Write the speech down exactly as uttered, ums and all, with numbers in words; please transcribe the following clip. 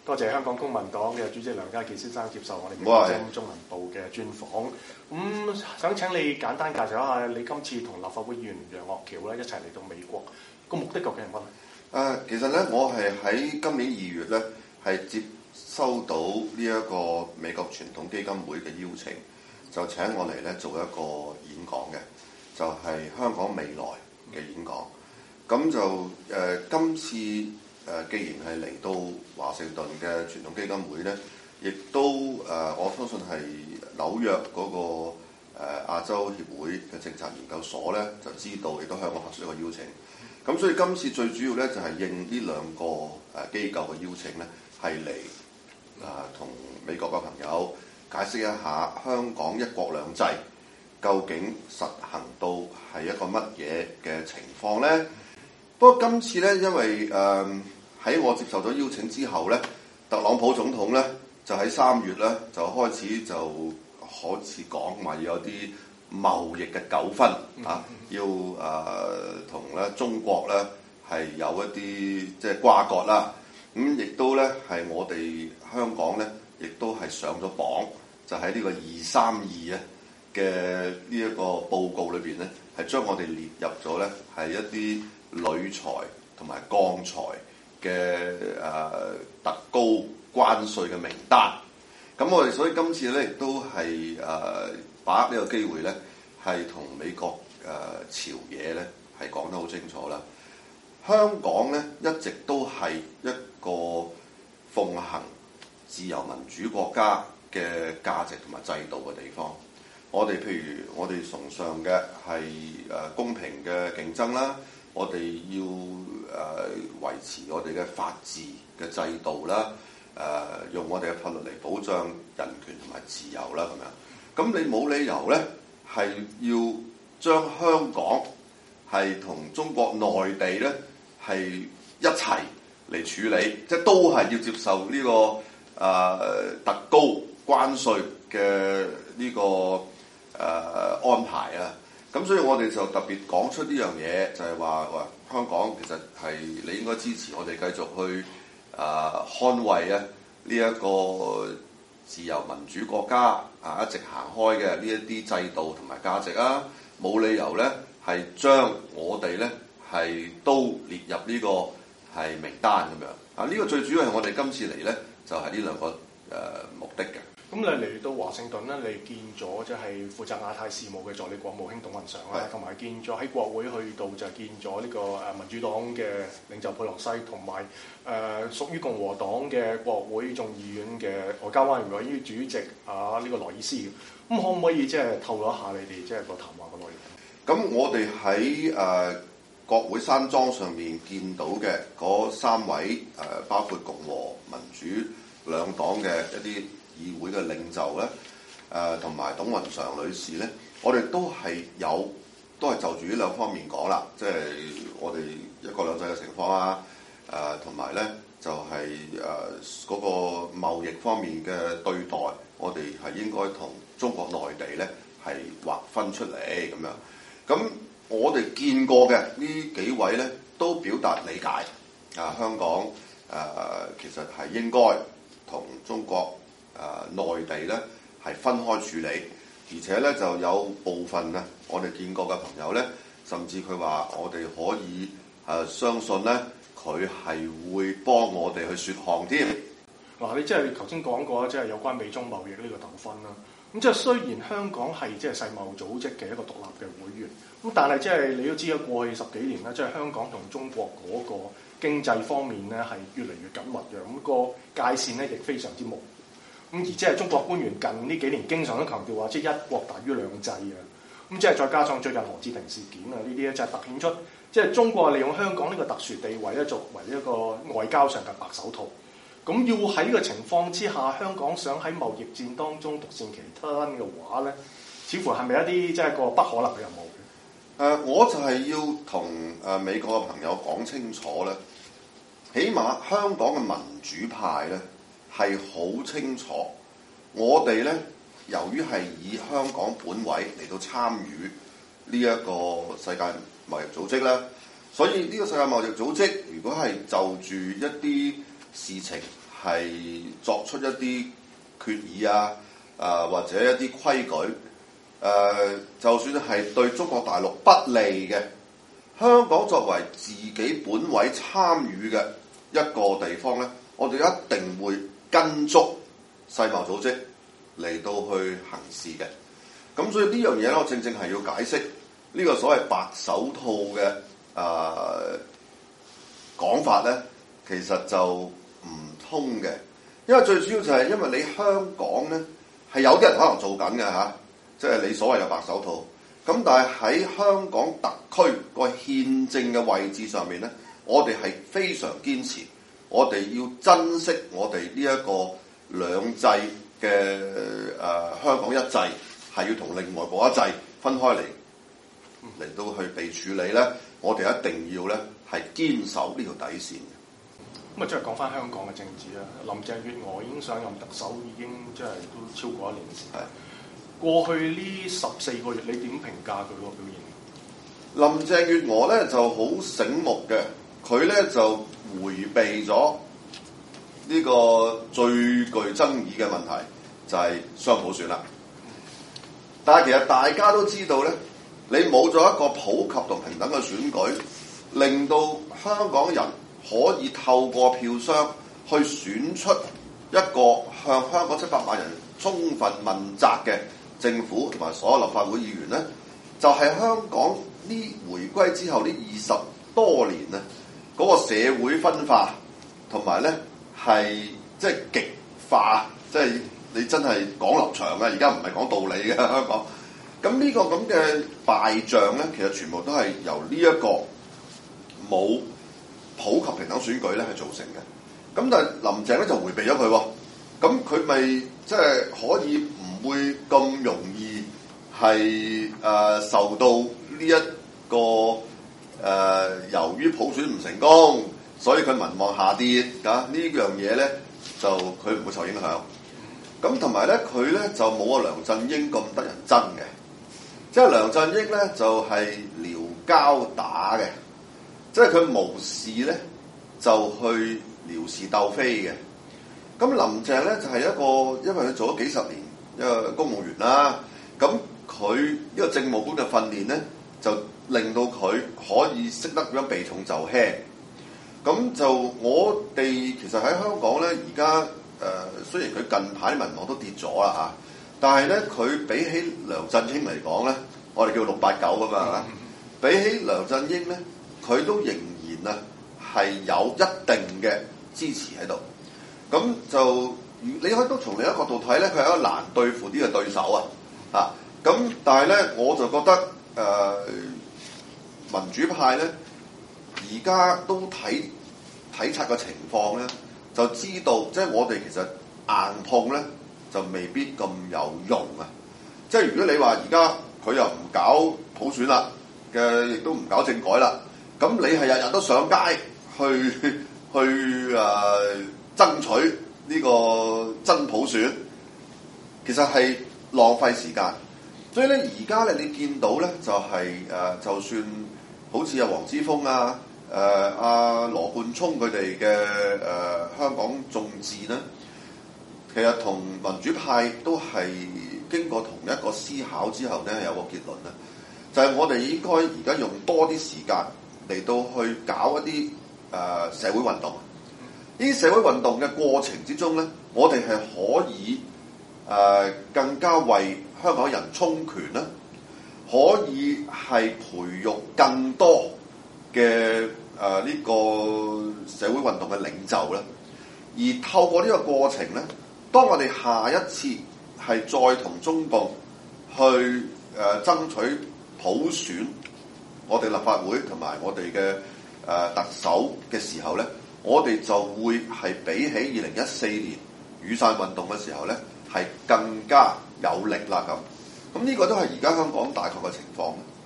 多謝香港公民黨嘅主席梁家傑先生接受我哋嘅《中文報》嘅專訪。咁、嗯、想請你簡單介紹一下你今次同立法會議員楊岳橋咧一齊嚟到美國個目的究竟係乜咧？ 誒、呃，其實咧，我係喺今年二月咧係接收到呢一個美國傳統基金會嘅邀請，就請我嚟咧做一個演講嘅，就係、是、香港未來嘅演講。咁就誒、呃、今次誒、呃、既然係嚟到華盛頓嘅傳統基金會咧，亦都誒、呃、我相信係紐約嗰、那個誒、呃、亞洲協會嘅政策研究所咧就知道，亦都向我發出一個邀請。咁所以今次最主要咧就係、是、應呢兩個誒機構嘅邀請咧，係嚟誒同美國嘅朋友解釋一下香港一國兩制究竟實行到係一個乜嘢嘅情況咧。不過今次咧，因為誒喺、呃、我接受咗邀請之後咧，特朗普總統咧就喺三月咧就開始就開始講話要有啲貿易嘅糾紛啊，要誒同咧中國咧係有一啲即係瓜葛啦。咁亦都咧係我哋香港咧，亦都係上咗榜，就喺呢個二三二啊嘅呢一個報告裏邊咧，係將我哋列入咗咧係一啲鋁材同埋鋼材嘅誒、呃、特高關稅嘅名單。咁我哋所以今次咧亦都係誒、呃、把握呢個機會咧，係同美國誒、呃、朝野咧係講得好清楚啦。香港咧一直都係一個奉行自由民主國家嘅價值同埋制度嘅地方。我哋譬如我哋崇尚嘅係誒公平嘅競爭啦。我哋要誒、呃、維持我哋嘅法治嘅制度啦，誒、呃、用我哋嘅法律嚟保障人權同埋自由啦，咁樣。咁你冇理由咧，係要將香港係同中國內地咧係一齊嚟處理，即係都係要接受呢、這個誒、呃、特高關稅嘅呢、這個誒、呃、安排啊。咁所以我哋就特別講出呢樣嘢，就係話話香港其實係你應該支持我哋繼續去啊、呃、捍衛啊呢一個自由民主國家啊一直行開嘅呢一啲制度同埋價值啊，冇理由咧係將我哋咧係都列入呢個係名單咁樣啊。呢、這個最主要係我哋今次嚟咧就係、是、呢兩個誒、呃、目的嘅。 咁你嚟到華盛頓咧，你見咗即係負責亞太事務嘅助理國務卿董運上啦，同埋見咗喺國會去到就見咗呢個誒民主黨嘅領袖佩洛西，同埋誒屬於共和黨嘅國會眾議院嘅外交委員會主席啊呢、這個萊伊斯。咁可唔可以即係透露一下你哋即係個談話嘅內容？ 咁我哋喺誒國會山莊上面見到嘅嗰三位誒、呃，包括共和、民主兩黨嘅一啲議會嘅領袖咧，誒同埋董運常女士咧，我哋都係有，都係就住呢兩方面講啦，即係我哋一國兩制嘅情況啊，誒同埋咧就係誒嗰個貿易方面嘅對待，我哋係應該同中國內地咧係劃分出嚟咁樣。咁我哋見過嘅呢幾位咧，都表達理解啊，香港誒、呃、其實係應該同中國誒、呃、內地咧係分開處理，而且咧就有部分啊，我哋見過嘅朋友咧，甚至佢話我哋可以誒、呃、相信咧，佢係會幫我哋去説項添。 嗱，你即係頭先講過，即係有關美中貿易呢個糾紛啦。咁即係雖然香港係即係世貿組織嘅一個獨立嘅會員，咁但係即係你都知啦，過去十幾年咧，即係香港同中國嗰個經濟方面咧係越嚟越緊密嘅，咁、那個界線咧亦非常之模糊。咁而即係中國官員近呢幾年經常都強調話，即係一國大於兩制啊！咁即係再加上最近何志平事件啊，呢啲咧就係突顯出即係中國利用香港呢個特殊地位咧，作為一個外交上嘅白手套。咁要喺呢個情況之下，香港想喺貿易戰當中獨善其身嘅話咧，似乎係咪一啲即係個不可能嘅任務？誒、 呃，我就係要同誒美國嘅朋友講清楚咧，起碼香港嘅民主派咧。係好清楚，我哋咧由於係以香港本位嚟到參與呢一個世界貿易組織咧，所以呢個世界貿易組織如果係就住一啲事情係作出一啲決議啊，啊、呃、或者一啲規矩，誒、呃、就算係對中國大陸不利嘅，香港作為自己本位參與嘅一個地方咧，我哋一定會跟足世貿組織嚟到去行事嘅。咁所以呢樣嘢咧，我正正係要解釋呢個所謂白手套嘅啊講法咧，其實就唔通嘅。因為最主要就係因為你香港咧係有啲人可能做緊嘅嚇，即係你所謂嘅白手套。咁但係喺香港特區個憲政嘅位置上面咧，我哋係非常堅持，我哋要珍惜我哋呢一個兩制嘅誒、呃、香港一制，係要同另外嗰一制分開嚟嚟到去被處理咧，我哋一定要咧係堅守呢條底線。 咁啊，即係講翻香港嘅政治啦。林鄭月娥已經上任特首，已經即係都超過一年時間。過去呢十四個月，你點評價佢個表現？ 林鄭月娥咧就好醒目嘅，佢咧就迴避咗呢個最具爭議嘅問題，就係雙普選啦。但係其實大家都知道咧，你冇咗一個普及同平等嘅選舉，令到香港人可以透過票箱去選出一個向香港七百萬人充分問責嘅政府同埋所有立法會議員咧，就係、是、香港呢回歸之後呢二十多年咧，嗰、那個社會分化同埋咧係即係極化，即係你真係講立場啊！而家唔係講道理嘅香港。咁呢個咁嘅敗仗咧，其實全部都係由呢一個冇普及平等選舉咧係造成嘅。咁但係林鄭咧就迴避咗佢喎，咁佢咪即係可以唔會咁容易係誒、呃、受到呢、這、一個誒、呃、由於普選唔成功，所以佢民望下跌啊？呢樣嘢咧就佢唔會受影響。咁同埋咧，佢咧就冇阿梁振英咁得人憎嘅，即係梁振英咧就係、是、撩交打嘅，即係佢無事咧就去撩事鬥非嘅。咁林鄭咧就係、是、一個，因為佢做咗幾十年一個公務員啦，咁佢呢個政務官嘅訓練咧，就令到佢可以識得點樣避重就輕。咁就我哋其實喺香港咧，而家。誒、呃、雖然佢近排啲民望都跌咗啦嚇，但係咧佢比起梁振英嚟講咧，我哋叫六八九㗎嘛，嗯、比起梁振英咧，佢都仍然啊係有一定嘅支持喺度。咁就你可以都從另一個角度睇咧，佢係一個難對付啲嘅對手啊嚇。咁但係咧，我就覺得誒、呃、民主派咧而家都睇體察個情況咧。就知道，即係我哋其實硬碰咧，就未必咁有用啊！即係如果你話而家佢又唔搞普選啦嘅，亦都唔搞政改啦，咁你係日日都上街去去誒、呃、爭取呢個真普選，其實係浪費時間。所以咧，而家咧你見到咧，就係、是、誒、呃，就算好似阿黃之鋒啊。誒阿、呃、羅冠聰佢哋嘅誒香港眾志咧，其實同民主派都係經過同一個思考之後咧，有個結論咧，就係、是、我哋應該而家用多啲時間嚟到去搞一啲誒、呃、社會運動。呢啲社會運動嘅過程之中咧，我哋係可以誒、呃、更加為香港人充權啦，可以係培育更多嘅誒呢個社會運動嘅領袖咧，而透過呢個過程咧，當我哋下一次係再同中共去誒、呃、爭取普選我哋立法會同埋我哋嘅誒特首嘅時候咧，我哋就會係比起二零一四年雨傘運動嘅時候咧，係更加有力啦咁。咁呢個都係而家香港大概嘅情況。